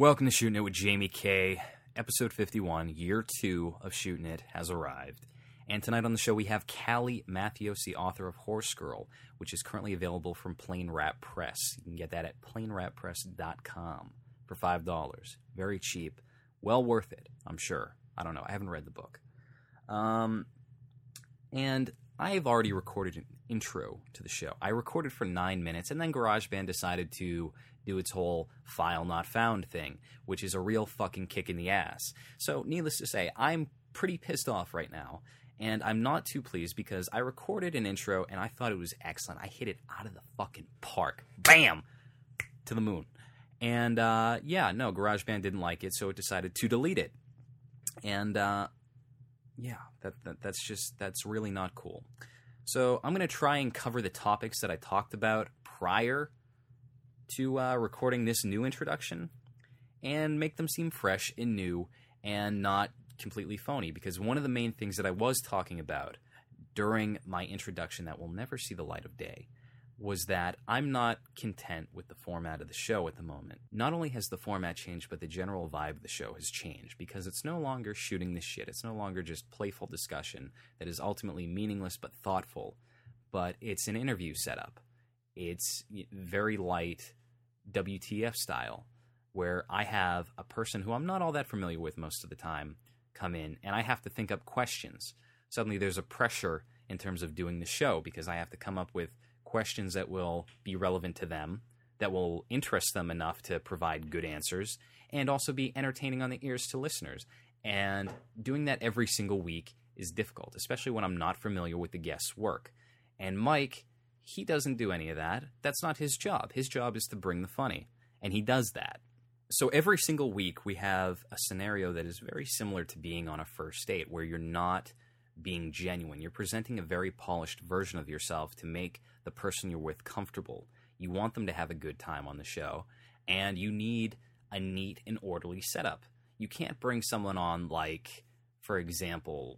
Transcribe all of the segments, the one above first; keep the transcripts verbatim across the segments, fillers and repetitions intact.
Welcome to Shooting It with Jamie K. Episode fifty-one, year two of Shooting It has arrived. And tonight on the show we have Callie Mattheosi, author of Horse Girl, which is currently available from Plain Rap Press. You can get that at plain rap press dot com for five dollars. Very cheap. Well worth it, I'm sure. I don't know. I haven't read the book. Um, and I've already recorded an intro to the show. I recorded for nine minutes, and then GarageBand decided to do its whole file not found thing, which is a real fucking kick in the ass. So, needless to say, I'm pretty pissed off right now, and I'm not too pleased because I recorded an intro, and I thought it was excellent. I hit it out of the fucking park. Bam! To the moon. And, uh, yeah, no, GarageBand didn't like it, so it decided to delete it. And, uh, yeah, that, that that's just, that's really not cool. So I'm going to try and cover the topics that I talked about prior to uh, recording this new introduction and make them seem fresh and new and not completely phony, because one of the main things that I was talking about during my introduction that will never see the light of day was that I'm not content with the format of the show at the moment. Not only has the format changed, but the general vibe of the show has changed, because it's no longer shooting the shit. It's no longer just playful discussion that is ultimately meaningless but thoughtful, but it's an interview setup. It's very light W T F style, where I have a person who I'm not all that familiar with most of the time come in, and I have to think up questions. Suddenly there's a pressure in terms of doing the show, because I have to come up with questions that will be relevant to them, that will interest them enough to provide good answers, and also be entertaining on the ears to listeners. And doing that every single week is difficult, especially when I'm not familiar with the guest's work. And Mike, he doesn't do any of that. That's not his job. His job is to bring the funny, and he does that. So every single week we have a scenario that is very similar to being on a first date, where you're not being genuine. You're presenting a very polished version of yourself to make the person you're with comfortable. You want them to have a good time on the show, and you need a neat and orderly setup. You can't bring someone on like, for example,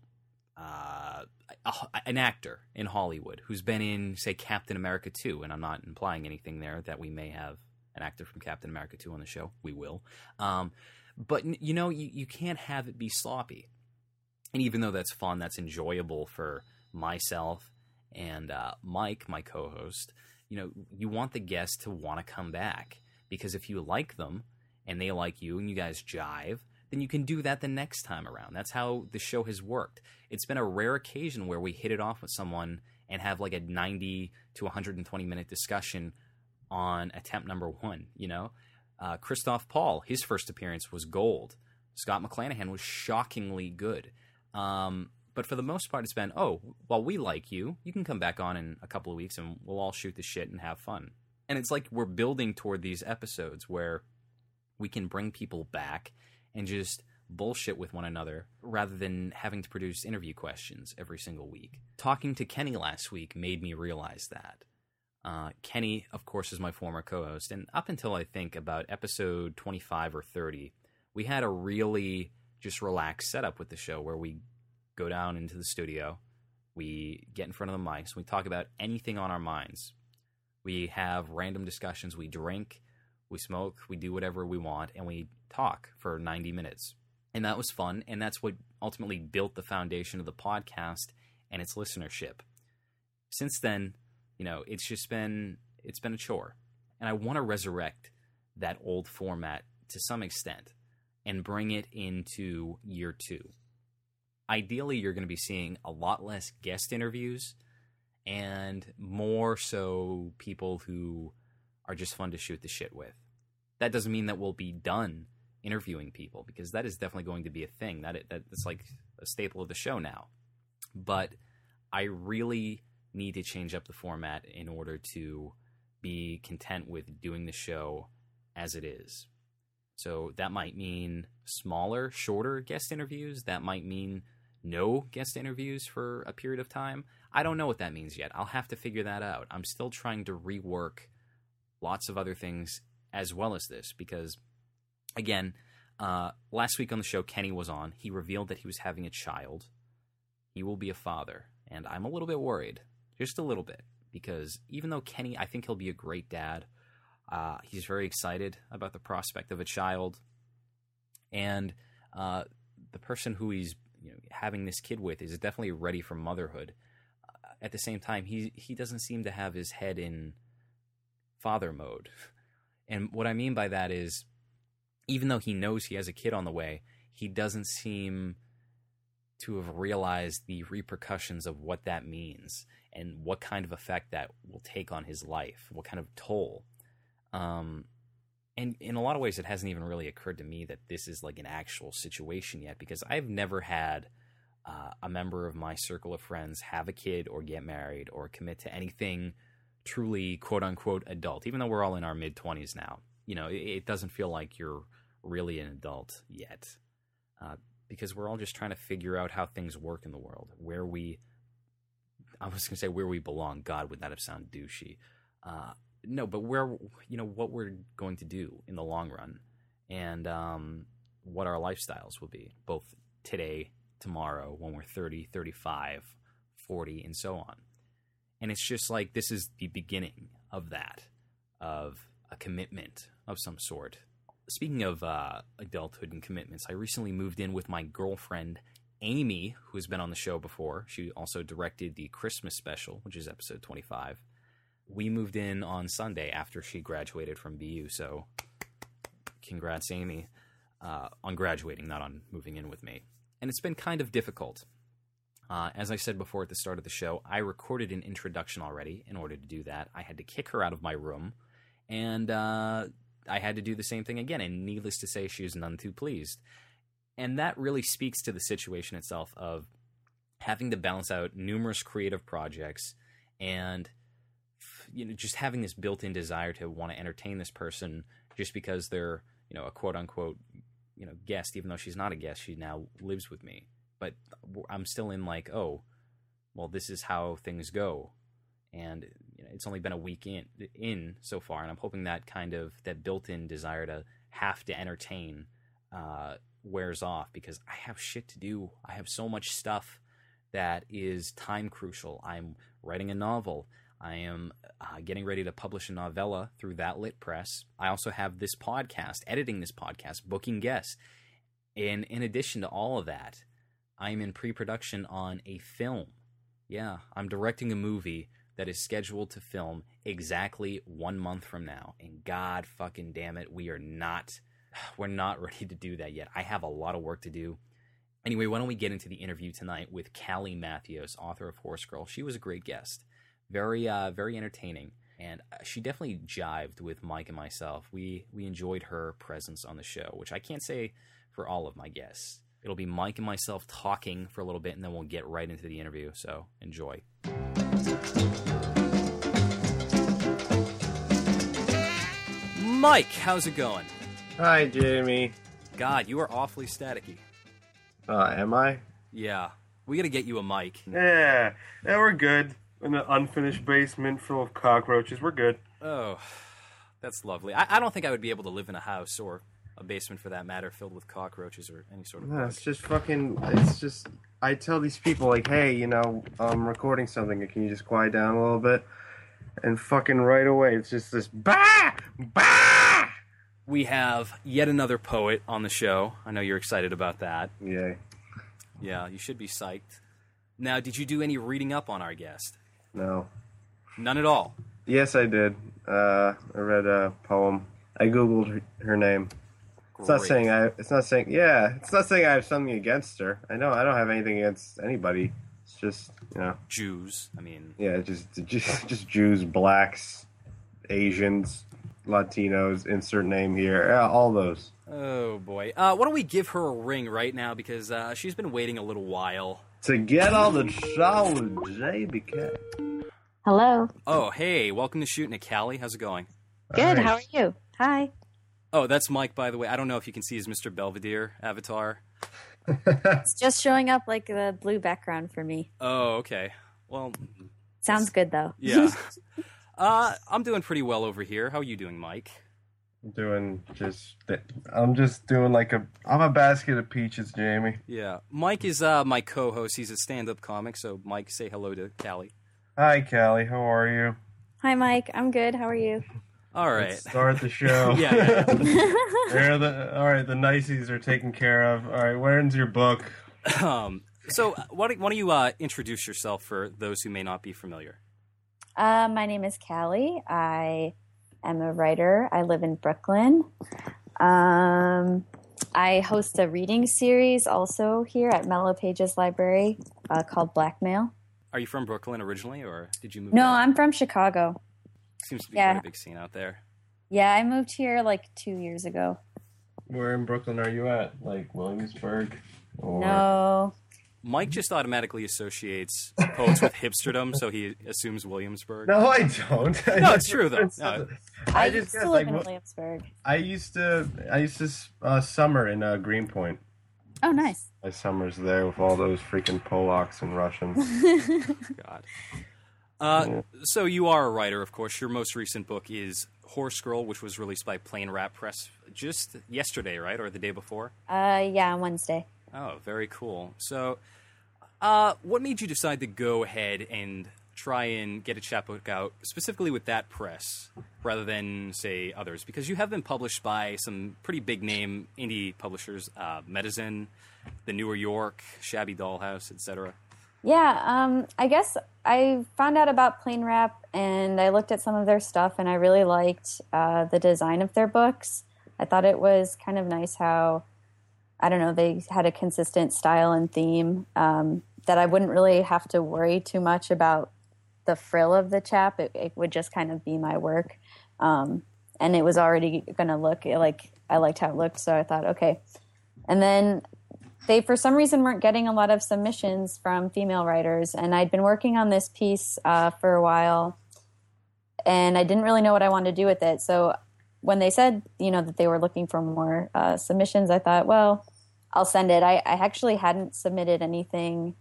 uh, a, an actor in Hollywood who's been in, say, Captain America two, and I'm not implying anything there that we may have an actor from Captain America two on the show. We will. Um, but, you know, you, you can't have it be sloppy. And even though that's fun, that's enjoyable for myself and uh, Mike, my co-host, you know, you want the guest to want to come back. Because if you like them and they like you and you guys jive, then you can do that the next time around. That's how the show has worked. It's been a rare occasion where we hit it off with someone and have like a ninety to one hundred twenty minute discussion on attempt number one, you know? Uh, Christoph Paul, his first appearance was gold. Scott McClanahan was shockingly good. Um, but for the most part, it's been, oh, well, we like you. You can come back on in a couple of weeks and we'll all shoot the shit and have fun. And it's like we're building toward these episodes where we can bring people back and just bullshit with one another rather than having to produce interview questions every single week. Talking to Kenny last week made me realize that. Uh, Kenny, of course, is my former co-host, and up until I think about episode twenty-five or thirty, we had a really just relaxed setup with the show where we go down into the studio, we get in front of the mics, we talk about anything on our minds. We have random discussions, we drink, we smoke, we do whatever we want, and we talk for ninety minutes. And that was fun, and that's what ultimately built the foundation of the podcast and its listenership. Since then, you know, it's just been, it's been a chore. And I want to resurrect that old format to some extent and bring it into year two. Ideally, you're going to be seeing a lot less guest interviews and more so people who are just fun to shoot the shit with. That doesn't mean that we'll be done interviewing people, because that is definitely going to be a thing. That it, that's like a staple of the show now. But I really need to change up the format in order to be content with doing the show as it is. So that might mean smaller, shorter guest interviews. That might mean no guest interviews for a period of time. I don't know what that means yet. I'll have to figure that out. I'm still trying to rework lots of other things as well as this, because, again, uh, last week on the show, Kenny was on. He revealed that he was having a child. He will be a father, and I'm a little bit worried, just a little bit, because even though Kenny, I think he'll be a great dad, uh, he's very excited about the prospect of a child. And uh, the person who he's you know, having this kid with is definitely ready for motherhood. Uh, at the same time, he he doesn't seem to have his head in father mode. And what I mean by that is, even though he knows he has a kid on the way, he doesn't seem to have realized the repercussions of what that means and what kind of effect that will take on his life, what kind of toll. Um, and in a lot of ways, it hasn't even really occurred to me that this is like an actual situation yet, because I've never had uh, a member of my circle of friends have a kid or get married or commit to anything truly quote-unquote adult, even though we're all in our mid-twenties now. You know, it, it doesn't feel like you're really an adult yet, uh, because we're all just trying to figure out how things work in the world, where we, I was going to say where we belong. God, would that have sounded douchey? Uh, no, but where, you know, what we're going to do in the long run, and um, what our lifestyles will be, both today, tomorrow, when we're thirty, thirty-five, forty, and so on. And it's just like, this is the beginning of that, of a commitment of some sort. Speaking of uh, adulthood and commitments, I recently moved in with my girlfriend, Amy, who has been on the show before. She also directed the Christmas special, which is episode twenty-five. We moved in on Sunday after she graduated from B U, so congrats, Amy, uh, on graduating, not on moving in with me. And it's been kind of difficult. Uh, as I said before at the start of the show, I recorded an introduction already. In order to do that, I had to kick her out of my room, and uh, I had to do the same thing again, and needless to say, she was none too pleased. And that really speaks to the situation itself of having to balance out numerous creative projects and, you know, just having this built-in desire to want to entertain this person just because they're, you know, a quote-unquote, you know, guest, even though she's not a guest. She now lives with me. But I'm still in like, oh, well, this is how things go. And you know, it's only been a week in, in so far, and I'm hoping that kind of, that built-in desire to have to entertain uh, wears off, because I have shit to do. I have so much stuff that is time crucial. I'm writing a novel. I am uh, getting ready to publish a novella through That Lit Press. I also have this podcast, editing this podcast, booking guests. And in addition to all of that, I'm in pre-production on a film. Yeah, I'm directing a movie that is scheduled to film exactly one month from now. And God fucking damn it, we are not, we're not ready to do that yet. I have a lot of work to do. Anyway, why don't we get into the interview tonight with Callie Matthews, author of Horse Girl. She was a great guest. Very, uh, very entertaining. And she definitely jived with Mike and myself. We, we enjoyed her presence on the show, which I can't say for all of my guests. It'll be Mike and myself talking for a little bit, and then we'll get right into the interview. So enjoy. Mike, how's it going? Hi, Jamie. God, you are awfully staticky. Uh, am I? Yeah. We gotta get you a mic. Yeah. Yeah, we're good. In an unfinished basement full of cockroaches, we're good. Oh, that's lovely. I, I don't think I would be able to live in a house, or a basement for that matter, filled with cockroaches or any sort of No, bug. it's just fucking, it's just, I tell these people, like, hey, you know, I'm recording something, can you just quiet down a little bit? And fucking right away, it's just this, bah! Bah! We have yet another poet on the show. I know you're excited about that. Yay. Yeah, you should be psyched. Now, did you do any reading up on our guest? No. None at all? Yes, I did. Uh, I read a poem. I Googled her, her name. It's not saying I. It's not saying. Yeah, it's not saying I have something against her. I know I don't have anything against anybody. It's just, you know. Jews. I mean. Yeah, just just just Jews, blacks, Asians, Latinos. Insert name here. Yeah, all those. Oh boy. Uh, why don't we give her a ring right now, because uh, she's been waiting a little while to get all the show with J B K. Hello. Oh, hey, welcome to Shooting It, Callie. How's it going? Good. Right. How are you? Hi. Oh, that's Mike, by the way. I don't know if you can see his Mister Belvedere avatar. It's just showing up like the blue background for me. Oh, okay. Well, sounds good though. Yeah. uh, I'm doing pretty well over here. How are you doing, Mike? I'm doing just. I'm just doing like a. I'm a basket of peaches, Jamie. Yeah. Mike is uh, my co-host. He's a stand-up comic. So, Mike, say hello to Callie. Hi, Callie. How are you? Hi, Mike. I'm good. How are you? All right. Let's start the show. yeah. yeah, yeah. There the, all right, the niceties are taken care of. All right, where's your book? Um, so why don't, why don't you uh, introduce yourself for those who may not be familiar? Uh, my name is Callie. I am a writer. I live in Brooklyn. Um, I host a reading series also here at Mellow Pages Library uh, called Blackmail. Are you from Brooklyn originally, or did you move No, there? I'm from Chicago. Seems to be Yeah. quite a big scene out there. Yeah, I moved here like two years ago. Where in Brooklyn are you at? Like Williamsburg? Or... No. Mike just automatically associates poets with hipsterdom, so he assumes Williamsburg. No, I don't. No, it's true though. No. I, I used just to guess, live like, in what- Williamsburg. I used to. I used to uh, summer in uh, Greenpoint. Oh, nice. My summers there with all those freaking Polacks and Russians. God. Uh, so you are a writer, of course. Your most recent book is Horse Girl, which was released by Plain Rap Press just yesterday, right, or the day before? Uh, yeah, on Wednesday. Oh, very cool. So, uh, what made you decide to go ahead and try and get a chapbook out, specifically with that press, rather than, say, others? Because you have been published by some pretty big-name indie publishers, uh, Medizin, The Newer York, Shabby Dollhouse, et cetera. Yeah, um, I guess I found out about Plain Rap, and I looked at some of their stuff, and I really liked uh, the design of their books. I thought it was kind of nice how, I don't know, they had a consistent style and theme, um, that I wouldn't really have to worry too much about the frill of the chap. It, it would just kind of be my work. Um, and it was already going to look like, I liked how it looked, so I thought, okay. And then they, for some reason, weren't getting a lot of submissions from female writers, and I'd been working on this piece uh, for a while, and I didn't really know what I wanted to do with it. So when they said, you know, that they were looking for more uh, submissions, I thought, well, I'll send it. I, I actually hadn't submitted anything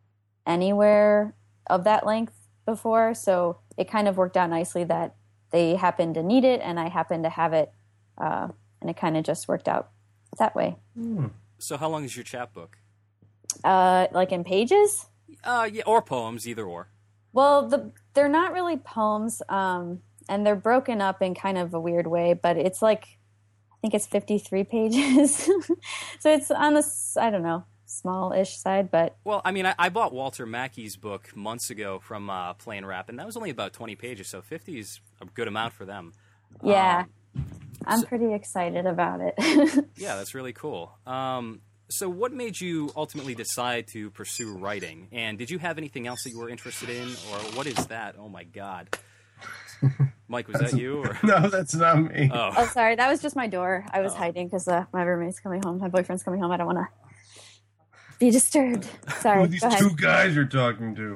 anywhere of that length before, so it kind of worked out nicely that they happened to need it, and I happened to have it, uh, and it kind of just worked out that way. Hmm. So how long is your chapbook? Uh, like in pages? Uh, yeah, or poems, either or. Well, the they're not really poems, um, and they're broken up in kind of a weird way, but it's like, I think it's fifty-three pages. So it's on the, I don't know, small-ish side, but... Well, I mean, I, I bought Walter Mackey's book months ago from uh, Plain Rap, and that was only about twenty pages, so fifty is a good amount for them. Yeah, Um, I'm so- pretty excited about it. yeah, that's really cool. Um, so what made you ultimately decide to pursue writing? And did you have anything else that you were interested in, or what is that? Oh, my God. Mike, was that you? Or? No, that's not me. Oh, Oh, sorry, that was just my door. I was Oh. hiding because uh, my roommate's coming home. My boyfriend's coming home. I don't want to be disturbed. Sorry, Who are these go ahead. two guys you're talking to?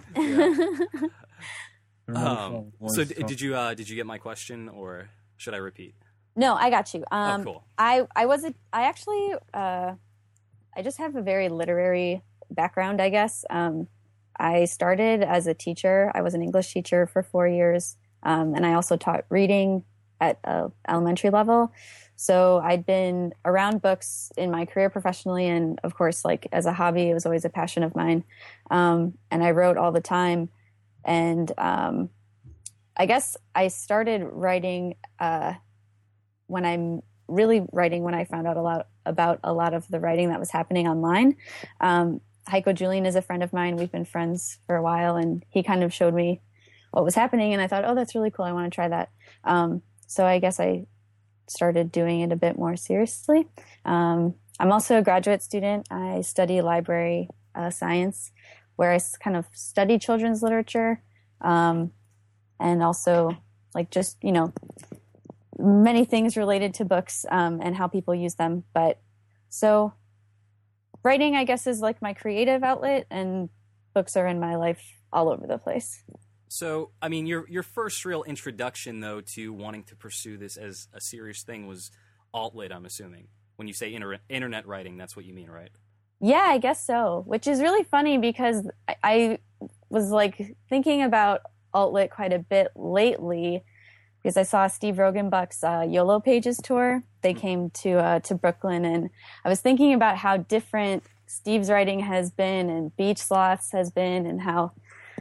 um, so d- did you uh, did you get my question, or should I repeat? No, I got you. Um, oh, cool. I I was a, I actually uh, I just have a very literary background, I guess. Um, I started as a teacher. I was an English teacher for four years, um, and I also taught reading at uh, elementary level. So I'd been around books in my career professionally, and of course, like as a hobby, it was always a passion of mine. Um, and I wrote all the time, and um, I guess I started writing. Uh, when I'm really writing, when I found out a lot about a lot of the writing that was happening online. Um, Heiko Julian is a friend of mine. We've been friends for a while, and he kind of showed me what was happening, and I thought, oh, that's really cool. I want to try that. Um, so I guess I started doing it a bit more seriously. Um, I'm also a graduate student. I study library uh, science, where I s- kind of study children's literature, um, and also like just, you know, many things related to books um, and how people use them. But so writing, I guess, is like my creative outlet, and books are in my life all over the place. So, I mean, your your first real introduction, though, to wanting to pursue this as a serious thing was alt-lit, I'm assuming. When you say inter- internet writing, that's what you mean, right? Yeah, I guess so, which is really funny because I, I was like thinking about alt-lit quite a bit lately, because I saw Steve Rogenbuck's uh, YOLO Pages tour. They came to uh, to Brooklyn, and I was thinking about how different Steve's writing has been and Beach Sloth's has been, and how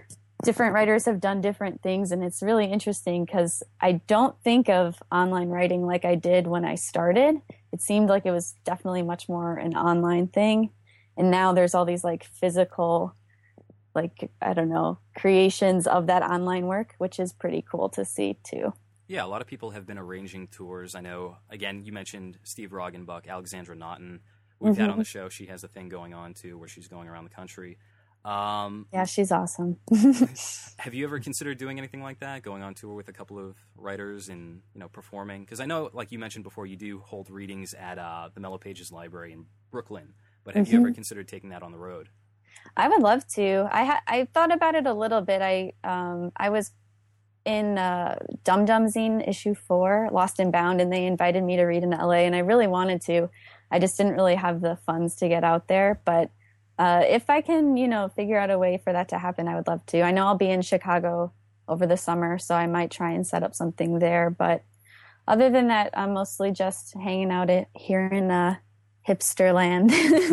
different writers have done different things, and it's really interesting because I don't think of online writing like I did when I started. It seemed like it was definitely much more an online thing, and now there's all these like physical, like, I don't know, creations of that online work, which is pretty cool to see too. Yeah, a lot of people have been arranging tours. I know, again, you mentioned Steve Roggenbuck, Alexandra Naughton. We've mm-hmm. had on the show. She has a thing going on too where she's going around the country. Um, yeah, she's awesome. Have you ever considered doing anything like that, going on tour with a couple of writers and, you know, performing? Because I know, like you mentioned before, you do hold readings at uh, the Mellow Pages Library in Brooklyn. But have mm-hmm. you ever considered taking that on the road? I would love to. I ha- I thought about it a little bit. I um I was in uh, Dum Dum Zine issue four, Lost and Bound, and they invited me to read in L A, and I really wanted to. I just didn't really have the funds to get out there, but Uh, if I can, you know, figure out a way for that to happen, I would love to. I know I'll be in Chicago over the summer, so I might try and set up something there. But other than that, I'm mostly just hanging out at, here in uh, hipster land.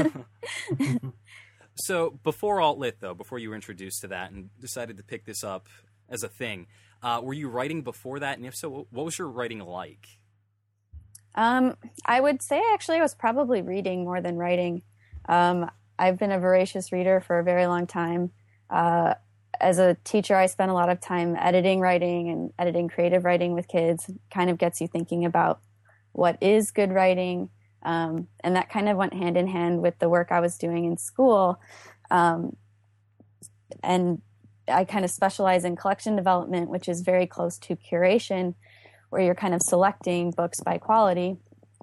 So before Alt Lit, though, before you were introduced to that and decided to pick this up as a thing, uh, were you writing before that? And if so, what was your writing like? Um, I would say actually I was probably reading more than writing. Um, I've been a voracious reader for a very long time. Uh, as a teacher, I spent a lot of time editing writing and editing creative writing with kids. It kind of gets you thinking about what is good writing. Um, and that kind of went hand in hand with the work I was doing in school. Um, and I kind of specialize in collection development, which is very close to curation, where you're kind of selecting books by quality.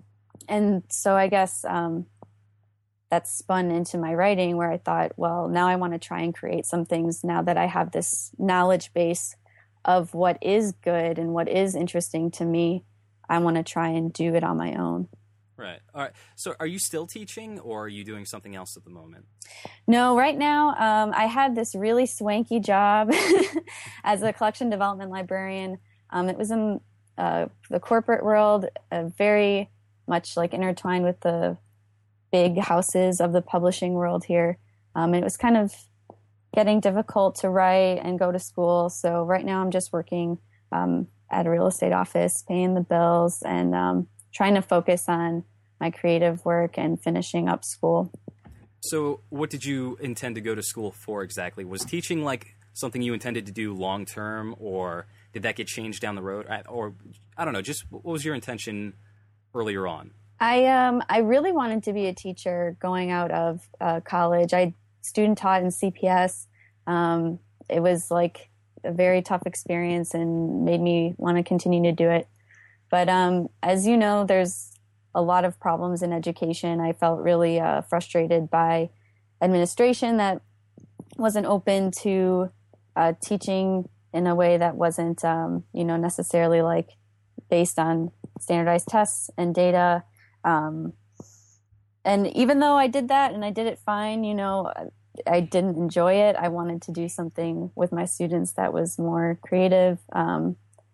And so I guess... Um, that spun into my writing where I thought, well, now I want to try and create some things now that I have this knowledge base of what is good and what is interesting to me. I want to try and do it on my own. Right. All right. So are you still teaching or are you doing something else at the moment? No, right now um, I had this really swanky job as a collection development librarian. Um, it was in uh, the corporate world, uh, very much like intertwined with the big houses of the publishing world here. Um, and it was kind of getting difficult to write and go to school. So right now I'm just working um, at a real estate office, paying the bills and um, trying to focus on my creative work and finishing up school. So what did you intend to go to school for exactly? Was teaching like something you intended to do long term, or did that get changed down the road? Or I don't know, just what was your intention earlier on? I um I really wanted to be a teacher going out of uh, college. I student taught in C P S. Um, it was like a very tough experience and made me want to continue to do it. But um, as you know, there's a lot of problems in education. I felt really uh, frustrated by administration that wasn't open to uh, teaching in a way that wasn't, um, you know, necessarily like based on standardized tests and data. Um, and even though I did that and I did it fine, you know, I didn't enjoy it. I wanted to do something with my students that was more creative, um,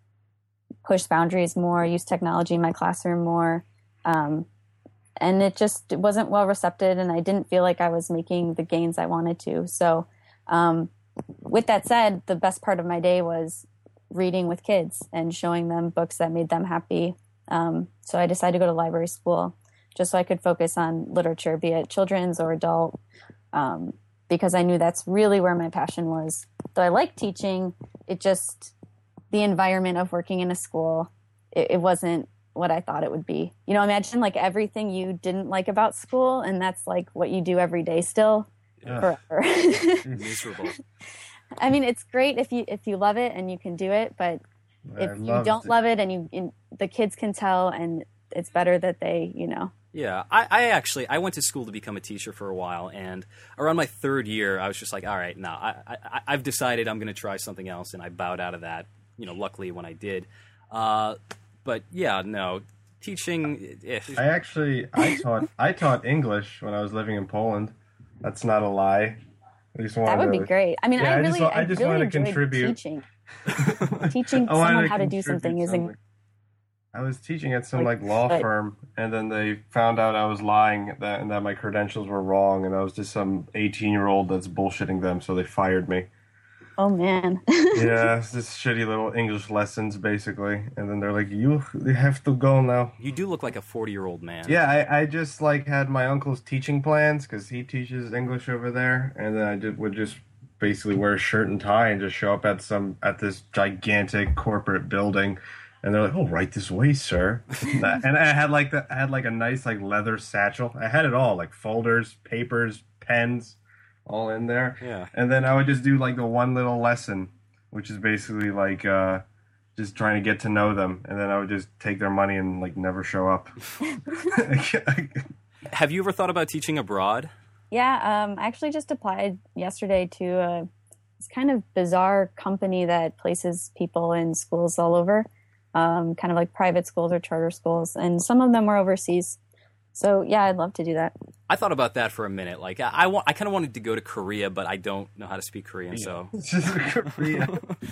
push boundaries more, use technology in my classroom more. Um, and it just it wasn't well received, and I didn't feel like I was making the gains I wanted to. So um, with that said, the best part of my day was reading with kids and showing them books that made them happy. Um, so I decided to go to library school just so I could focus on literature, be it children's or adult, um, because I knew that's really where my passion was. Though I like teaching, it just, the environment of working in a school, it, it wasn't what I thought it would be. You know, imagine like everything you didn't like about school, and that's like what you do every day still, yeah. forever. Miserable. I mean, it's great if you if you love it and you can do it, but if I you don't it. love it and you and the kids can tell, and it's better that they, you know. Yeah, I, I actually I went to school to become a teacher for a while, and around my third year, I was just like, all right, no, I, I I've decided I'm going to try something else, and I bowed out of that. You know, luckily when I did. Uh, but yeah, no, teaching. Eh. I actually I taught I taught English when I was living in Poland. That's not a lie. I just that would to, be great. I mean, yeah, I really, I just, I I just really wanted to enjoyed contribute. teaching. Teaching someone how to do something isn't. I was teaching at some like, like law but, firm, and then they found out I was lying that and that my credentials were wrong, and I was just some eighteen-year-old that's bullshitting them, so they fired me. Oh man. Yeah, it's just shitty little English lessons basically, and then they're like, "You have to go now." You do look like a forty-year-old man. Yeah, I, I just like had my uncle's teaching plans because he teaches English over there, and then I did would just basically wear a shirt and tie and just show up at some at this gigantic corporate building, and they're like, "Oh, right this way, sir." and I had like the I had like a nice like leather satchel. I had it all, like folders, papers, pens, all in there. Yeah. And then I would just do like the one little lesson, which is basically like uh, just trying to get to know them, and then I would just take their money and like never show up. Have you ever thought about teaching abroad? Yeah, um, I actually just applied yesterday to a, this kind of bizarre company that places people in schools all over, um, kind of like private schools or charter schools, and some of them were overseas. So yeah, I'd love to do that. I thought about that for a minute. Like I, I, want, I kind of wanted to go to Korea, but I don't know how to speak Korean. Yeah. So It's just Korea.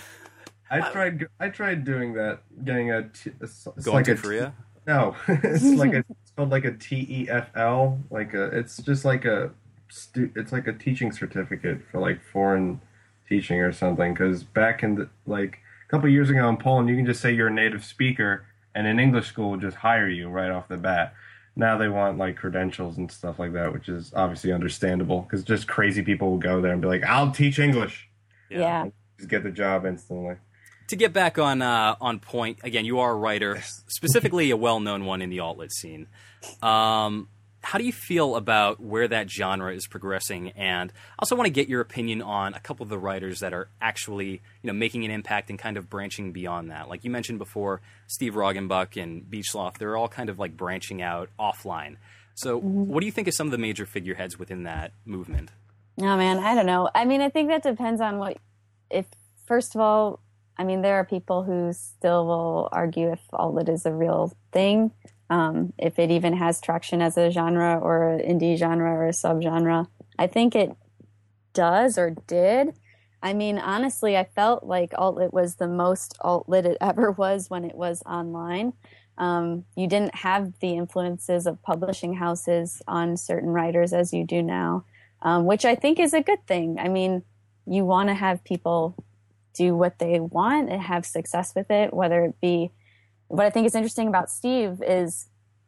I tried. I tried doing that. Getting a. T, it's going like to a t- Korea. No, it's like a. It's called like a T E F L. Like a. It's just like a. Stu, it's like a teaching certificate for like foreign teaching or something. Because back in the like a couple years ago in Poland, you can just say you're a native speaker, and an English school will just hire you right off the bat. Now they want like credentials and stuff like that, which is obviously understandable because just crazy people will go there and be like, "I'll teach English." Yeah. yeah. Just get the job instantly. To get back on uh, on point, again, you are a writer, specifically a well-known one in the alt-lit scene. Um, how do you feel about where that genre is progressing? And I also want to get your opinion on a couple of the writers that are actually, you know, making an impact and kind of branching beyond that. Like you mentioned before, Steve Roggenbuck and Beachloft, they're all kind of like branching out offline. So what do you think of some of the major figureheads within that movement? Oh, man, I don't know. I mean, I think that depends on what, if, first of all, I mean, there are people who still will argue if alt-lit is a real thing, um, if it even has traction as a genre or an indie genre or a subgenre. I think it does or did. I mean, honestly, I felt like alt-lit was the most alt-lit it ever was when it was online. Um, you didn't have the influences of publishing houses on certain writers as you do now, um, which I think is a good thing. I mean, you want to have people do what they want and have success with it, whether it be, what I think is interesting about Steve is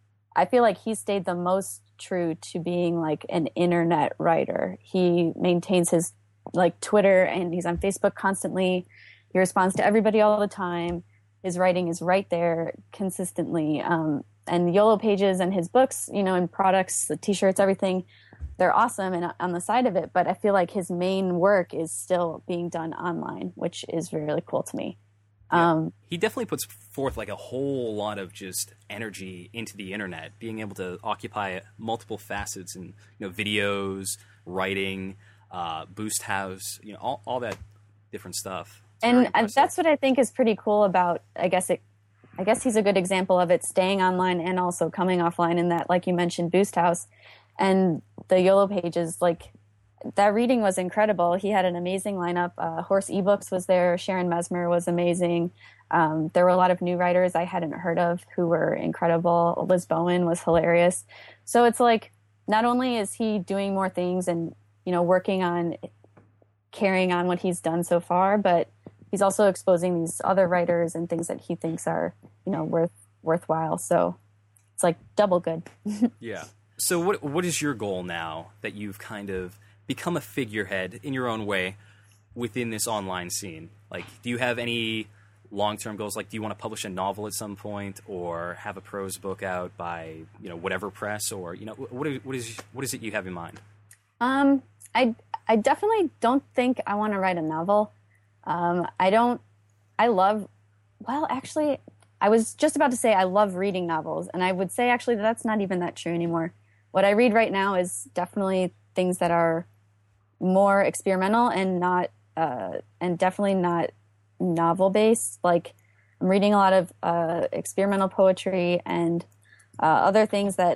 I feel like he stayed the most true to being like an internet writer. He maintains his like Twitter and he's on Facebook constantly. He responds to everybody all the time. His writing is right there consistently. Um, and YOLO Pages and his books, you know, and products, the t-shirts, everything, they're awesome and on the side of it, but I feel like his main work is still being done online, which is really cool to me. Yeah. Um, he definitely puts forth like a whole lot of just energy into the internet, being able to occupy multiple facets and, you know, videos, writing, uh, Boost House, you know, all, all that different stuff. It's and that's what I think is pretty cool about, I guess it, I guess he's a good example of it staying online and also coming offline in that, like you mentioned, Boost House. And the YOLO Pages, like, that reading was incredible. He had an amazing lineup. Uh, Horse eBooks was there. Sharon Mesmer was amazing. Um, there were a lot of new writers I hadn't heard of who were incredible. Liz Bowen was hilarious. So it's like, not only is he doing more things and, you know, working on carrying on what he's done so far, but he's also exposing these other writers and things that he thinks are, you know, worth worthwhile. So it's like double good. Yeah. So what what is your goal now that you've kind of become a figurehead in your own way within this online scene? Like, do you have any long-term goals? Like, do you want to publish a novel at some point or have a prose book out by, you know, whatever press, or, you know, what is, what is, what is it you have in mind? Um, I, I definitely don't think I want to write a novel. Um, I don't, I love, well, actually, I was just about to say I love reading novels, and I would say actually that that's not even that true anymore. What I read right now is definitely things that are more experimental and not, uh, and definitely not novel based. Like, I'm reading a lot of uh, experimental poetry and uh, other things that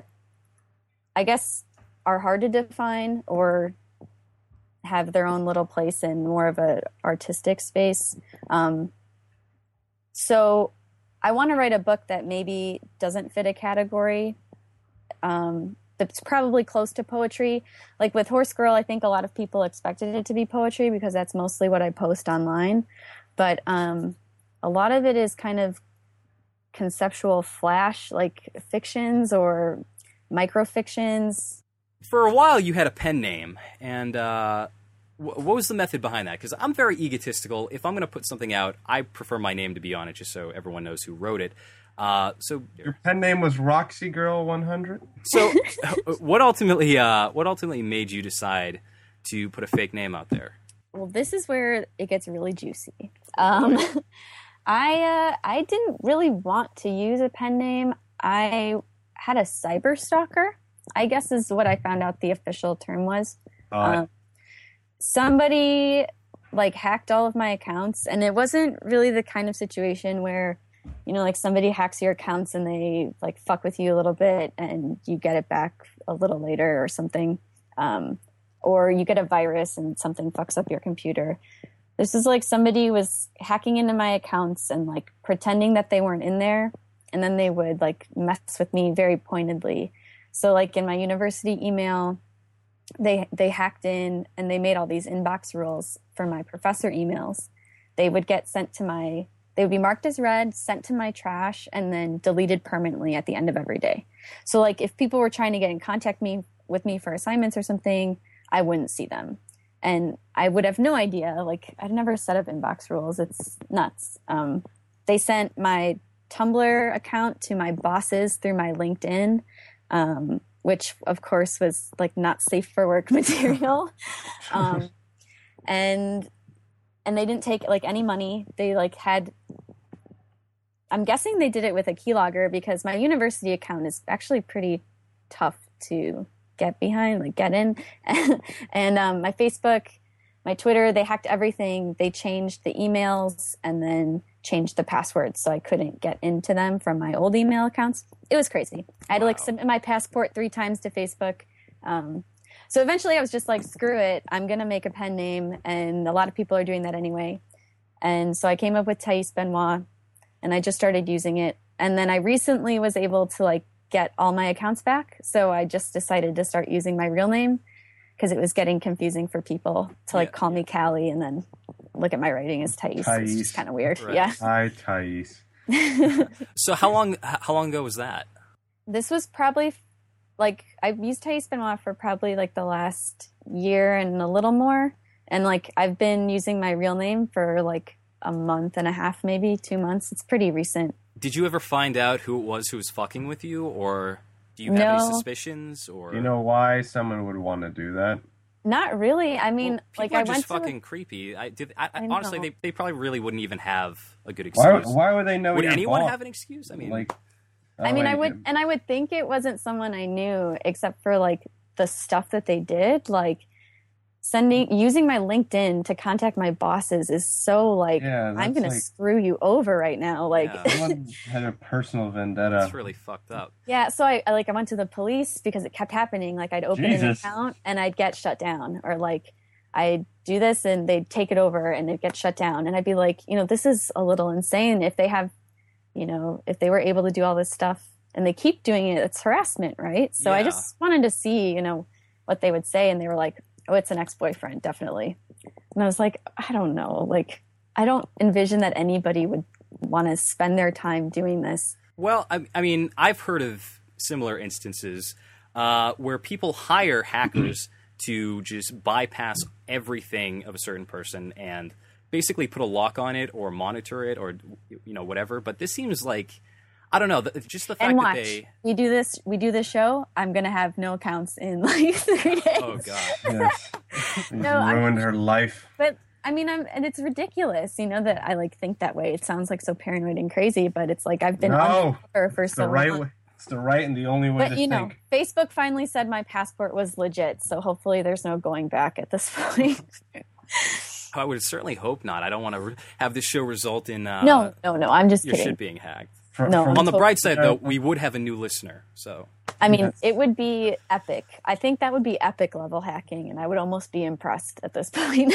I guess are hard to define or have their own little place in more of a artistic space. Um, so I want to write a book that maybe doesn't fit a category, um, that's probably close to poetry. Like with Horse Girl, I think a lot of people expected it to be poetry because that's mostly what I post online. But um, a lot of it is kind of conceptual flash, like fictions or microfictions. For a while, you had a pen name, and uh, w- what was the method behind that? Because I'm very egotistical. If I'm going to put something out, I prefer my name to be on it, just so everyone knows who wrote it. Uh, so your pen name was Roxy Girl one hundred. So, what ultimately, uh, what ultimately made you decide to put a fake name out there? Well, this is where it gets really juicy. Um, I uh, I didn't really want to use a pen name. I had a cyber stalker, I guess is what I found out the official term was. Uh, um, somebody like hacked all of my accounts, and it wasn't really the kind of situation where, you know, like somebody hacks your accounts and they like fuck with you a little bit and you get it back a little later or something. Um, or you get a virus and something fucks up your computer. This is like somebody was hacking into my accounts and like pretending that they weren't in there. And then they would like mess with me very pointedly. So like in my university email, they, they hacked in and they made all these inbox rules for my professor emails. They would get sent to my They would be marked as read, sent to my trash, and then deleted permanently at the end of every day. So, like, if people were trying to get in contact me with me for assignments or something, I wouldn't see them. And I would have no idea. Like, I'd never set up inbox rules. It's nuts. Um, they sent my Tumblr account to my bosses through my LinkedIn, um, which, of course, was, like, not safe for work material. um, and... And they didn't take like any money. They like had, I'm guessing they did it with a keylogger because my university account is actually pretty tough to get behind, like get in. and um, my Facebook, my Twitter, they hacked everything. They changed the emails and then changed the passwords so I couldn't get into them from my old email accounts. It was crazy. I had to like submit my passport three times to Facebook. Um, So eventually I was just like, screw it. I'm going to make a pen name. And a lot of people are doing that anyway. And so I came up with Thais Benoit and I just started using it. And then I recently was able to like get all my accounts back. So I just decided to start using my real name because it was getting confusing for people to like yeah. call me Callie and then look at my writing as Thais. Thais. It's just kind of weird. Right. Yeah. Hi, Thais. So how long, how long ago was that? This was probably like I've used Thais Benoit for probably like the last year and a little more. And like I've been using my real name for like a month and a half, maybe two months. It's pretty recent. Did you ever find out who it was who was fucking with you, or do you have no. any suspicions? Or you know why someone would want to do that? Not really. I mean, well, like are I just went fucking to... creepy. I did. I, I, I honestly, know. they they probably really wouldn't even have a good excuse. Why, why would they know? Would your anyone boss? have an excuse? I mean, like. Oh, I mean, wait, I would, and I would think it wasn't someone I knew, except for like the stuff that they did, like sending, using my LinkedIn to contact my bosses is so like, yeah, I'm going like, to screw you over right now. Like, yeah. someone had a personal vendetta. That's really fucked up. Yeah, so I, I like I went to the police because it kept happening. Like I'd open Jesus. an account and I'd get shut down, or like I'd do this and they'd take it over and it'd get shut down, and I'd be like, you know, this is a little insane. If they have. You know, if they were able to do all this stuff and they keep doing it, it's harassment, right? So yeah. I just wanted to see, you know, what they would say. And they were like, oh, it's an ex-boyfriend, definitely. And I was like, I don't know. Like, I don't envision that anybody would want to spend their time doing this. Well, I, I mean, I've heard of similar instances uh, where people hire hackers to just bypass everything of a certain person and basically put a lock on it or monitor it or, you know, whatever. But this seems like, I don't know, just the fact and watch, that they... we do this, we do this show, I'm going to have no accounts in like three days. Oh, God. Yes. No, ruined I'm, her life. But, I mean, I'm, and it's ridiculous, you know, that I like think that way. It sounds like so paranoid and crazy, but it's like I've been no, on her for it's so the right long. way. It's the right and the only way But, to you know, think. Facebook finally said my passport was legit, so hopefully there's no going back at this point. I would certainly hope not. I don't want to re- have this show result in uh, no, no, no. I'm just your kidding. shit being hacked. From, No. from, On the So- bright side, though, we would have a new listener. So I mean, Yes. it would be epic. I think that would be epic level hacking, and I would almost be impressed at this point.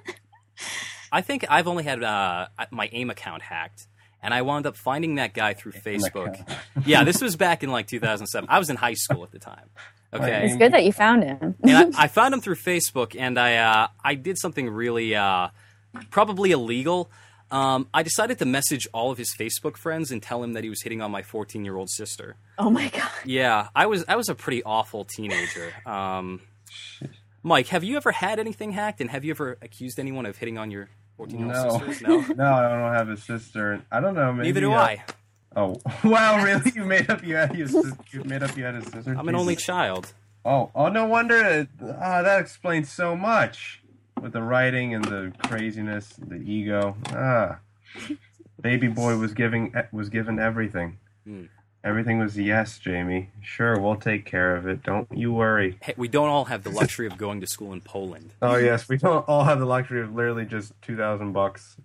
I think I've only had uh, my AIM account hacked, and I wound up finding that guy through AIM Facebook. account. Yeah, this was back in like two thousand seven. I was in high school at the time. Okay. It's good that you found him. And I, I found him through Facebook, and I uh, I did something really uh, probably illegal. Um, I decided to message all of his Facebook friends and tell him that he was hitting on my fourteen-year-old sister. Oh my god. Yeah, I was I was a pretty awful teenager. Um, Mike, have you ever had anything hacked, and have you ever accused anyone of hitting on your fourteen-year-old No. sisters? No. No, I don't have a sister. I don't know. Maybe, Neither do uh, I. Oh, wow! Really? You made up you had your sis- you made up you had a sister. I'm an Jesus. only child. Oh, oh, no wonder. It, ah, that explains so much with the writing and the craziness, the ego. Ah, baby boy was giving was given everything. Hmm. Everything was yes, Jamie. Sure, we'll take care of it. Don't you worry. Hey, we don't all have the luxury of going to school in Poland. Oh yes, we don't all have the luxury of literally just two thousand bucks.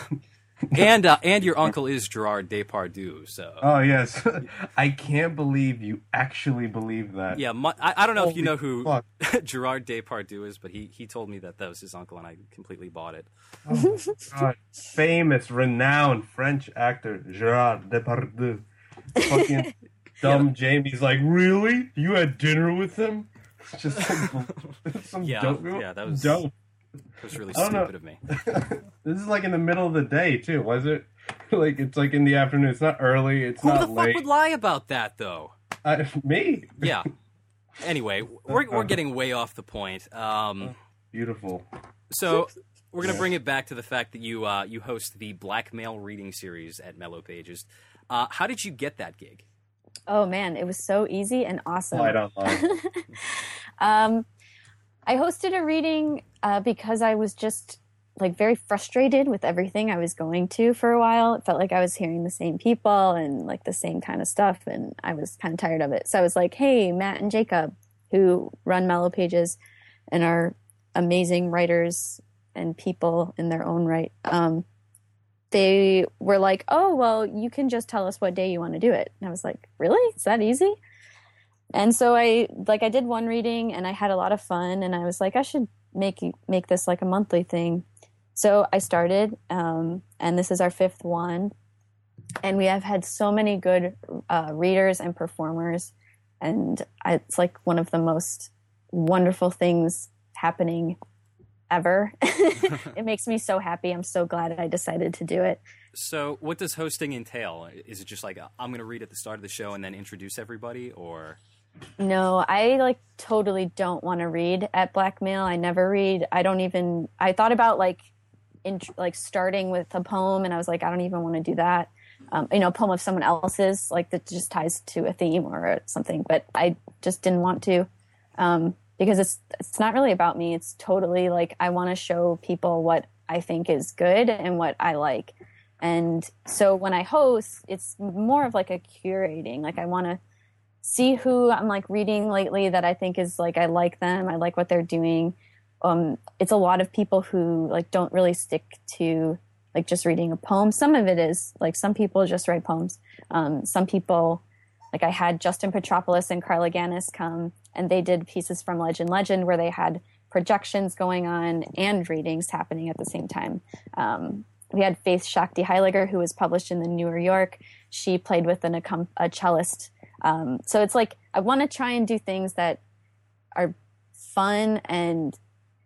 And uh, and your uncle is Gerard Depardieu, so... Oh yes, I can't believe you actually believe that. Yeah, my, I, I don't know if you know Holy who fuck. Gerard Depardieu is, but he, he told me that that was his uncle, and I completely bought it. Oh my God. Famous, renowned French actor Gerard Depardieu. Fucking dumb Jamie's like, really? You had dinner with him? It's just some, some Yeah, dope. yeah, that was- dope. It was really I don't know. stupid of me. This is like in the middle of the day too, was it? Like it's like in the afternoon. It's not early. It's Who not the late. fuck would lie about that, though? Uh, me? Yeah. Anyway, we're we're getting way off the point. Um, Beautiful. so we're gonna bring it back to the fact that you uh, you host the Blackmail reading series at Mellow Pages. Uh, how did you get that gig? Oh man, it was so easy and awesome. Light online. um, I hosted a reading uh, because I was just like very frustrated with everything I was going to for a while. It felt like I was hearing the same people and like the same kind of stuff, and I was kind of tired of it. So I was like, hey, Matt and Jacob, who run Mellow Pages and are amazing writers and people in their own right, um, they were like, oh, well, you can just tell us what day you want to do it. And I was like, really? It's that easy? And so I like I did one reading and I had a lot of fun, and I was like, I should make make this like a monthly thing. So I started, um, and this is our fifth one, and we have had so many good uh, readers and performers, and I, it's like one of the most wonderful things happening ever. It makes me so happy. I'm so glad I decided to do it. So, what does hosting entail? Is it just like I'm going to read at the start of the show and then introduce everybody, or? No, I like totally don't want to read at Blackmail. I never read. I don't even. I thought about like, in like starting with a poem, and I was like, I don't even want to do that. Um, you know, a poem of someone else's, like that just ties to a theme or something. But I just didn't want to, um, because it's it's not really about me. It's totally like I want to show people what I think is good and what I like. And so when I host, it's more of like a curating. Like I want to see who I'm like reading lately that I think is like I like them. I like what they're doing. Um, it's a lot of people who like don't really stick to like just reading a poem. Some of it is like some people just write poems. Um, some people, like I had Justin Petropoulos and Carla Ganis come, and they did pieces from Legend Legend where they had projections going on and readings happening at the same time. Um, we had Faith Shakti Heiliger, who was published in the New York. She played with an, a cellist. Um, so it's like I want to try and do things that are fun and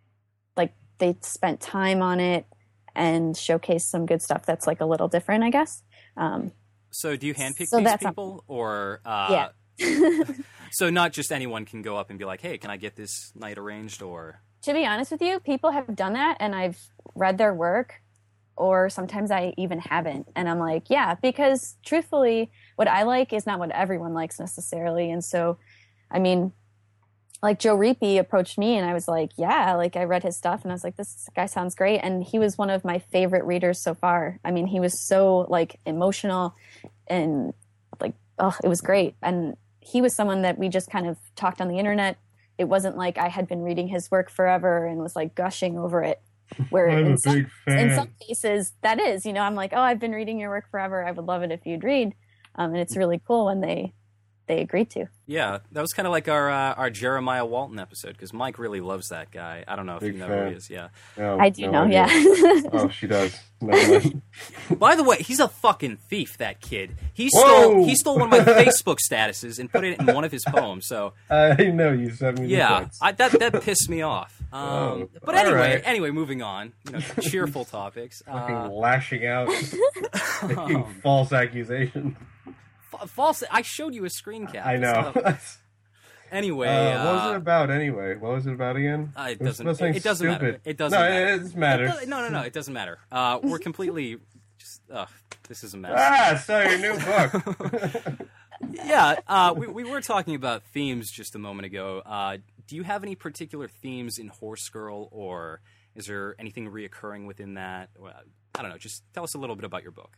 like they spent time on it and showcase some good stuff that's like a little different, I guess. Um, so do you handpick so these that's people, a, or uh, yeah? So not just anyone can go up and be like, hey, can I get this night arranged? Or to be honest with you, people have done that, and I've read their work. Or sometimes I even haven't. And I'm like, yeah, because truthfully, what I like is not what everyone likes necessarily. And so, I mean, like Joe Reapy approached me and I was like, yeah, like I read his stuff and I was like, this guy sounds great. And he was one of my favorite readers so far. I mean, he was so like emotional and like, oh, it was great. And he was someone that we just kind of talked on the internet. It wasn't like I had been reading his work forever and was like gushing over it. Where I'm in a some, big fan. in some cases that is, you know, I'm like, oh, I've been reading your work forever. I would love it if you'd read. Um, and it's really cool when they they agreed to. Yeah, that was kind of like our uh, our Jeremiah Walton episode, because Mike really loves that guy. I don't know if Big you know fan. who he is. Yeah. No, I do no know, idea. yeah. Oh, she does. No, no. By the way, he's a fucking thief, that kid. He Whoa! stole he stole one of my Facebook statuses and put it in one of his poems. So I know you sent me the yeah, text. I, that that pissed me off. Um, Oh, but all anyway, right. anyway, moving on. You know, cheerful topics. Fucking Uh, lashing out, making false accusations. fa- false. I showed you a screen cap. I know. So- anyway, Uh, what was uh, it about anyway? What was it about again? Uh, it was doesn't. about something It, it doesn't matter. stupid. It doesn't. No, matter. it, it matters. It does- no, no, no. It doesn't matter. Uh, we're completely. Just. Ugh, this is a mess. Ah, so your new book. Yeah, uh, we we were talking about themes just a moment ago. Uh, do you have any particular themes in Horse Girl, or is there anything reoccurring within that? Well, I don't know. Just tell us a little bit about your book.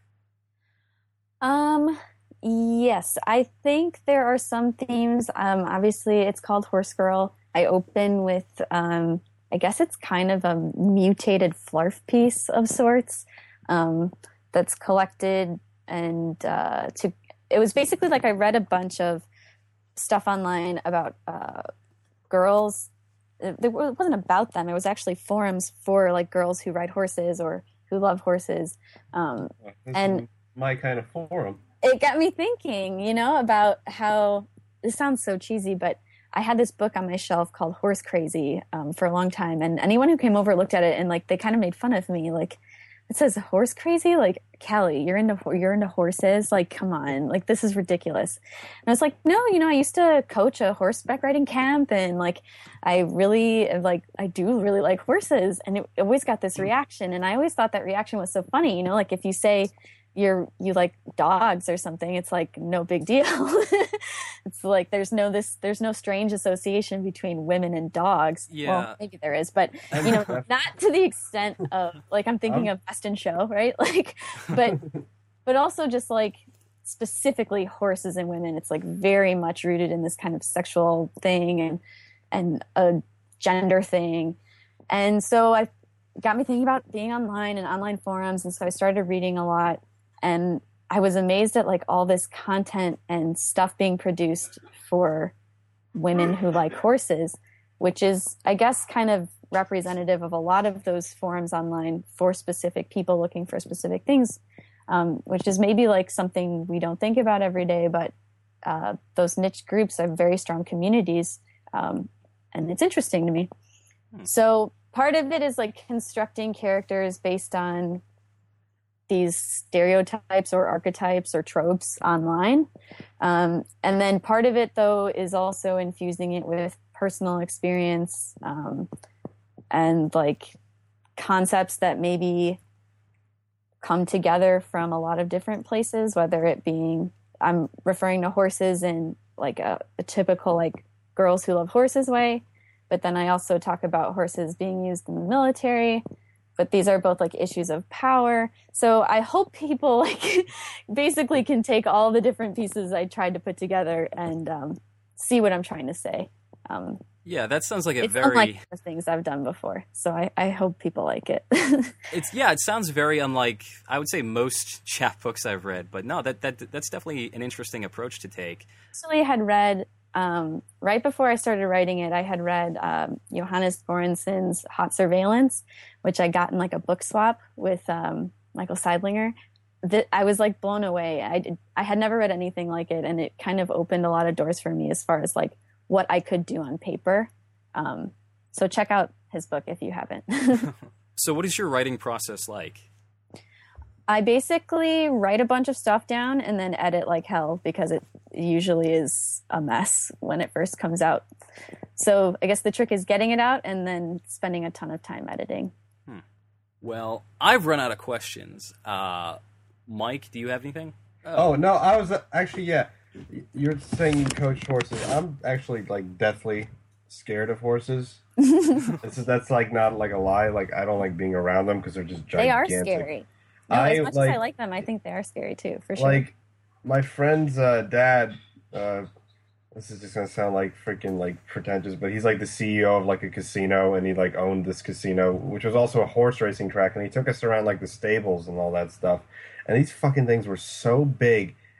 Um, yes, I think there are some themes. Um, obviously, it's called Horse Girl. I open with, um, I guess it's kind of a mutated flarf piece of sorts um, that's collected and uh, to. It was basically like I read a bunch of stuff online about uh, girls. It, it wasn't about them. It was actually forums for like girls who ride horses or who love horses. Um, This And- is my kind of forum. it got me thinking, you know, about how this sounds so cheesy, but I had this book on my shelf called Horse Crazy um, for a long time. And anyone who came over looked at it and like they kind of made fun of me. Like, it says horse crazy? Like, Callie, you're into you're into horses? Like, come on. Like, this is ridiculous. And I was like, no, you know, I used to coach a horseback riding camp and like I really like I do really like horses. And it always got this reaction. And I always thought that reaction was so funny, you know, like if you say you're you like dogs or something, it's like no big deal. It's like there's no this there's no strange association between women and dogs. Yeah. Well, maybe there is, but you know, not to the extent of like I'm thinking Um, of Best in Show, right? Like, but but also just like specifically horses and women. It's like very much rooted in this kind of sexual thing and and a gender thing, and so I got me thinking about being online and online forums, and so I started reading a lot. And I was amazed at like all this content and stuff being produced for women who like horses, which is, I guess, kind of representative of a lot of those forums online for specific people looking for specific things, um, which is maybe like something we don't think about every day, but uh, those niche groups are very strong communities. Um, and it's interesting to me. Hmm. So part of it is like constructing characters based on these stereotypes or archetypes or tropes online. Um, and then part of it, though, is also infusing it with personal experience um, and like concepts that maybe come together from a lot of different places, whether it being, I'm referring to horses in like a, a typical like girls who love horses way, but then I also talk about horses being used in the military. But these are both like issues of power. So I hope people like basically can take all the different pieces I tried to put together and um, see what I'm trying to say. Um, Yeah, that sounds like a it's very. unlike the things I've done before. So I, I hope people like it. It's yeah, it sounds very unlike I would say most chapbooks I've read, but no, that that that's definitely an interesting approach to take. Actually, I had read um, right before I started writing it. I had read um, Johannes Borenson's Hot Surveillance, which I got in like a book swap with um, Michael Seidlinger. That I was like blown away. I did, I had never read anything like it, and it kind of opened a lot of doors for me as far as like what I could do on paper. Um, so check out his book if you haven't. So, what is your writing process like? I basically write a bunch of stuff down and then edit like hell because it usually is a mess when it first comes out. So I guess the trick is getting it out and then spending a ton of time editing. Hmm. Well, I've run out of questions. Uh, Mike, do you have anything? Oh, no, I was uh, actually, yeah. You're saying you coach horses. I'm actually like deathly scared of horses. This is, that's like not like a lie. Like I don't like being around them because they're just They are gigantic. scary. No, I, as much like- as I like them, I think they are scary too, for sure. Like my friend's uh, dad. Uh, this is just gonna sound like freaking like pretentious, but he's like the C E O of like a casino, and he like owned this casino, which was also a horse racing track, and he took us around like the stables and all that stuff. And these fucking things were so big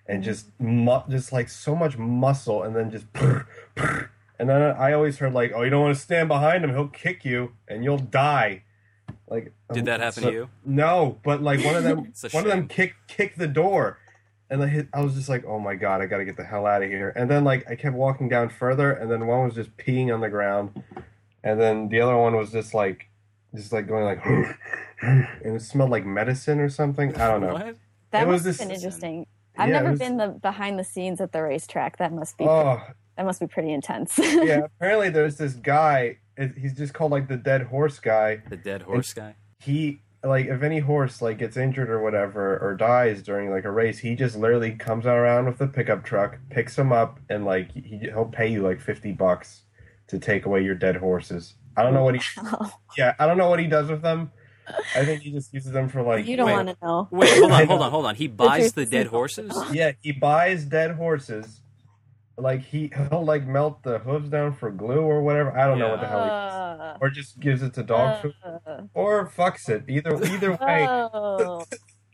and just mu- just like so much muscle, and then just brr, brr. And then I always heard like, oh, you don't want to stand behind him, he'll kick you and you'll die. Like, Did that happen so, to you? No, but like one of them, It's a one of them shame. kicked kicked the door, and I, hit, I was just like, oh my god, I got to get the hell out of here. And then like I kept walking down further, and then one was just peeing on the ground, and then the other one was just like, just like going like, and it smelled like medicine or something. I don't know. What? That It was must have this- been interesting. I've Yeah, it never was- been the behind the scenes at the racetrack. That must be Oh that must be pretty intense. yeah, apparently there's this guy. it- He's just called like the dead horse guy. The dead horse guy? He like if any horse like gets injured or whatever or dies during like a race, he just literally comes around with the pickup truck, picks him up, and like he he'll pay you like fifty bucks to take away your dead horses. I don't know what he yeah I don't know what he does with them. I think he just uses them for like You don't Wait. want to know. Wait, hold I on, hold know. on, hold on. He buys the truth dead is- horses? yeah he buys dead horses. Like he he'll like melt the hooves down for glue or whatever. I don't know what the hell he does. Uh, Or just gives it to dog food. uh, Or fucks it. Either either way, oh.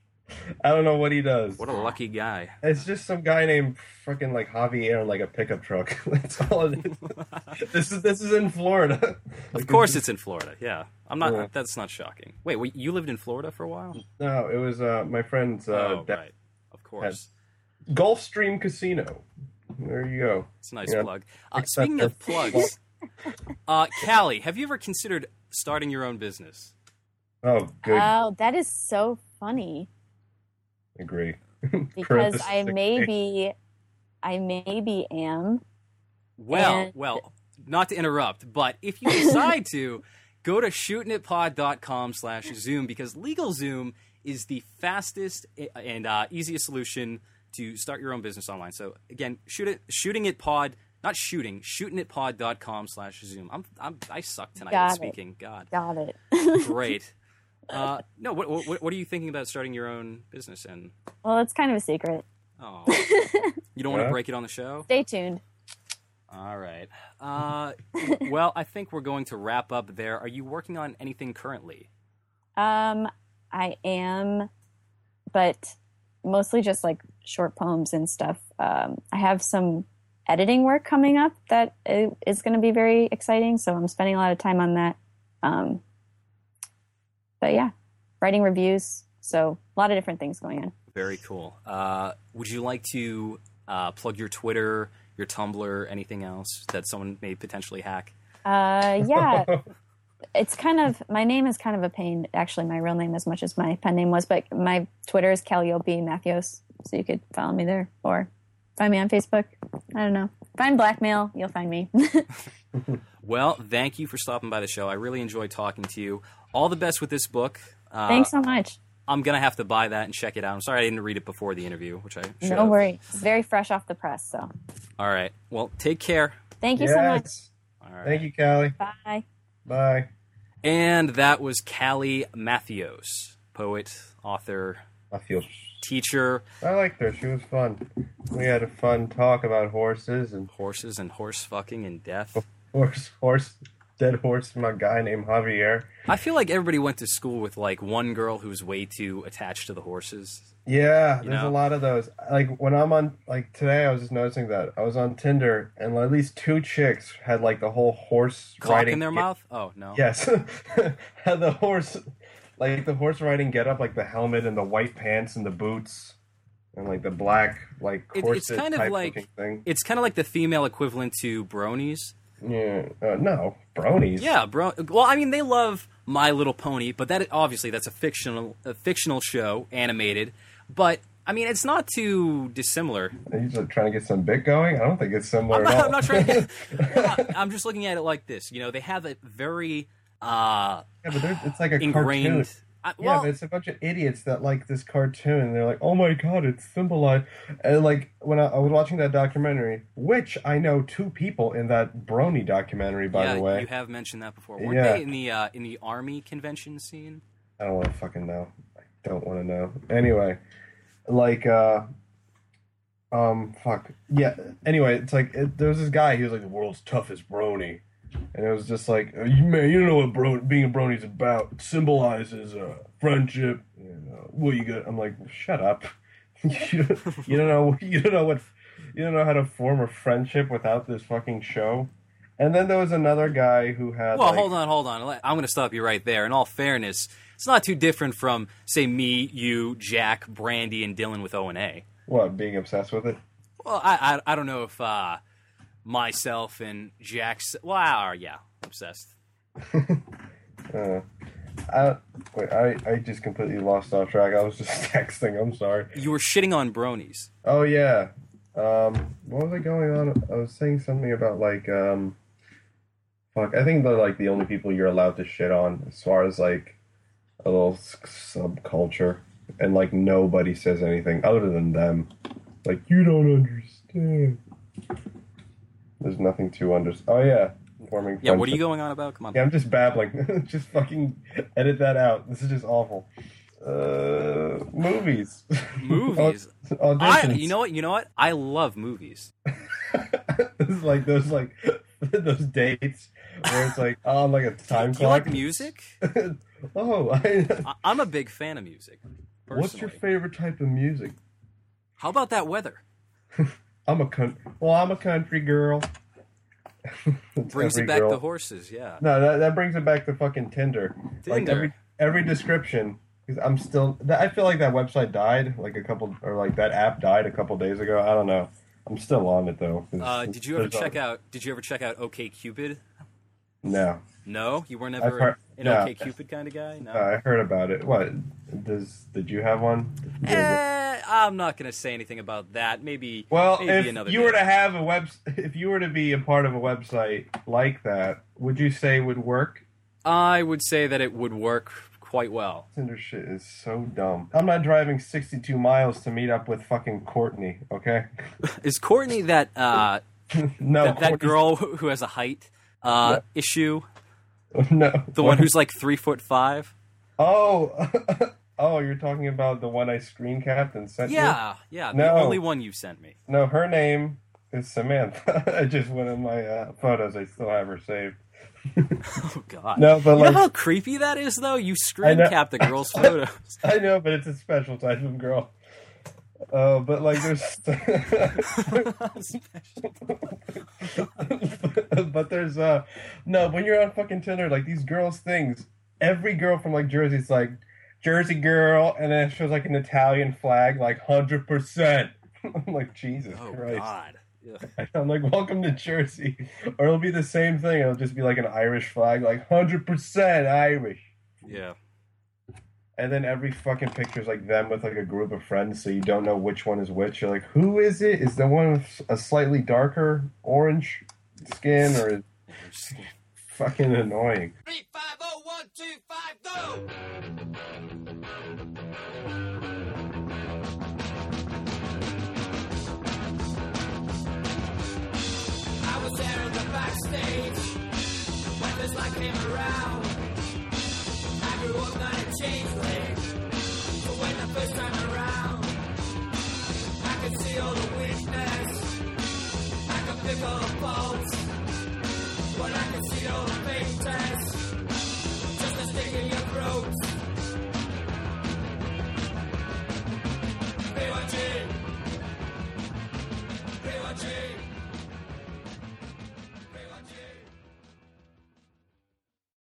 I don't know what he does. What a lucky guy. It's just some guy named freaking like Javier in like a pickup truck. That's all it is. This is this is in Florida. Of course it's in Florida, yeah. I'm not, Yeah. that's not shocking. Wait, wait, you lived in Florida for a while? No, it was uh my friend's uh oh, dad- right. Of course. Gulfstream Casino. There you go. It's a nice Yeah. plug. Uh, Except speaking of they're- plugs, uh, Callie, have you ever considered starting your own business? Oh, good. Oh, that is so funny Agree. because I Parentheses. maybe I maybe am. Well, And- well, not to interrupt, but if you decide to, go to shootingitpod.com slash Zoom because LegalZoom is the fastest and uh, easiest solution to start your own business online. So again, shoot it, shooting it pod, not shooting, shootingitpod.com slash Zoom. I'm, I'm, I suck tonight Got at it. speaking. God, Got it. great. Uh, no, what, what, what are you thinking about starting your own business in? Well, it's kind of a secret. Oh, you don't want to Yeah. break it on the show? Stay tuned. All right. Uh, well, I think we're going to wrap up there. Are you working on anything currently? Um, I am, but mostly just like short poems and stuff. Um, I have some editing work coming up that i- is going to be very exciting. So I'm spending a lot of time on that. Um, but yeah, writing reviews. So a lot of different things going on. Very cool. Uh, would you like to uh, plug your Twitter, your Tumblr, anything else that someone may potentially hack? Uh, yeah, it's kind of, my name is kind of a pain. Actually, my real name as much as my pen name was, but my Twitter is Calliope Matthews. So you could follow me there or find me on Facebook. I don't know. Find Blackmail, you'll find me. Well, thank you for stopping by the show. I really enjoyed talking to you. All the best with this book. Uh, Thanks so much. I'm going to have to buy that and check it out. I'm sorry I didn't read it before the interview, which I should No have. worries. It's very fresh off the press. So All right. Well, take care. thank you so much. Yes. All right. Thank you, Callie. Bye. Bye. And that was Callie Matthews, poet, author, I feel. teacher, I liked her. She was fun. We had a fun talk about horses and horses and horse fucking and death. horse, horse, dead horse from a guy named Javier. I feel like everybody went to school with like one girl who's way too attached to the horses. Yeah, You there's know? a lot of those. Like when I'm on, like today, I was just noticing that I was on Tinder, and at least two chicks had like the whole horse Cock riding in their get- mouth? Oh no. Yes, had the horse, like the horse riding get up, like the helmet and the white pants and the boots, and like the black like It- it's corset kind of type like- looking thing. It's kind of like the female equivalent to bronies. Yeah, uh, no bronies. Yeah, bro. Well, I mean, they love My Little Pony, but that obviously that's a fictional a fictional show, animated. But I mean, it's not too dissimilar. Are you just trying to get some bit going? I don't think it's similar I'm at not, all. I'm not trying to. Well, I'm just looking at it like this. You know, they have a very uh, Yeah, but there's, it's like a ingrained. cartoon. I, Yeah, well, but it's a bunch of idiots that like this cartoon. And they're like, "Oh my god, it's symbolized." And like when I, I was watching that documentary, which I know two people in that Brony documentary, by yeah, the way. you have mentioned that before. Weren't Yeah. they in the uh, in the army convention scene? I don't want to fucking know. I don't want to know. Anyway, like, uh, um, fuck. Yeah. Anyway, it's like it, there was this guy. He was like the world's toughest Brony, and it was just like, uh, you man, you don't know what bro- being a Brony's about. It symbolizes uh, friendship. You know, what you got? I'm like, shut up. you, don't, you don't know. You don't know what. You don't know how to form a friendship without this fucking show. And then there was another guy who had. Well, like, hold on, hold on. I'm going to stop you right there. In all fairness, it's not too different from, say, me, you, Jack, Brandy, and Dylan with O and A. What, being obsessed with it? Well, I I, I don't know if uh, myself and Jack's. Well, are yeah, obsessed. uh, I wait. I I just completely lost off track. I was just texting. I'm sorry. You were shitting on bronies. Oh yeah. Um, what was I going on? I was saying something about like um. Fuck, I think they're like the only people you're allowed to shit on as far as like a little subculture, and like nobody says anything other than them. Like, you don't understand. There's nothing to understand. Oh yeah, forming. Yeah, what are you going on about? Come on. Yeah, I'm just babbling. Just fucking edit that out. This is just awful. Uh, movies. Movies. Auditions. I, you know what? You know what? I love movies. It's like those like those dates where it's like on like a time Do you clock. like music? Oh, I, I, I'm a big fan of music. Personally. What's your favorite type of music? How about that weather? I'm a con- well, I'm a country girl. Brings it back to horses, yeah. No, that that brings it back to fucking Tinder. Tinder. Like every every description. Because I'm still. I feel like that website died like a couple, or like that app died a couple days ago. I don't know. I'm still on it though. Uh, did you ever check out? Did you ever check out OkCupid? No. No, you were I've never heard- an no. OkCupid kind of guy. No, Uh, I heard about it. What does? Did you have one? eh, I'm not going to say anything about that. Maybe. Well, maybe if another you day. were to have a web, if you were to be a part of a website like that, would you say it would work? I would say that it would work quite well. Tinder shit is so dumb. I'm not driving sixty-two miles to meet up with fucking Courtney. Okay. Is Courtney that uh, No, that, that Courtney's- girl who has a height uh, No. issue? No, The one who's like three foot five? Oh, oh, you're talking about the one I screen capped and sent you? Yeah, yeah. The No. only one you sent me. No, her name is Samantha. I just went in my uh, photos. I still have her saved. Oh God. No, but you like know how creepy that is, though. You I screen know. cap the girl's photos. I know, but it's a special type of girl. Uh, but like there's, but there's uh, no. When you're on fucking Tinder, like these girls' things. Every girl from like Jersey's like Jersey girl, and then it shows like an Italian flag, like hundred percent. I'm like Jesus Oh Christ. God. Ugh. I'm like, welcome to Jersey. Or it'll be the same thing. It'll just be like an Irish flag, like one hundred percent Irish. Yeah. And then every fucking picture is like them with like a group of friends, so you don't know which one is which. You're like, who is it? Is the one with a slightly darker orange skin, or is fucking annoying? Three, five, oh, one, two, five, go! I was there in the backstage when this light came around. I grew up not a changeling, but when the first time around, I could see all the weakness, I could pick all the faults, but I could see all the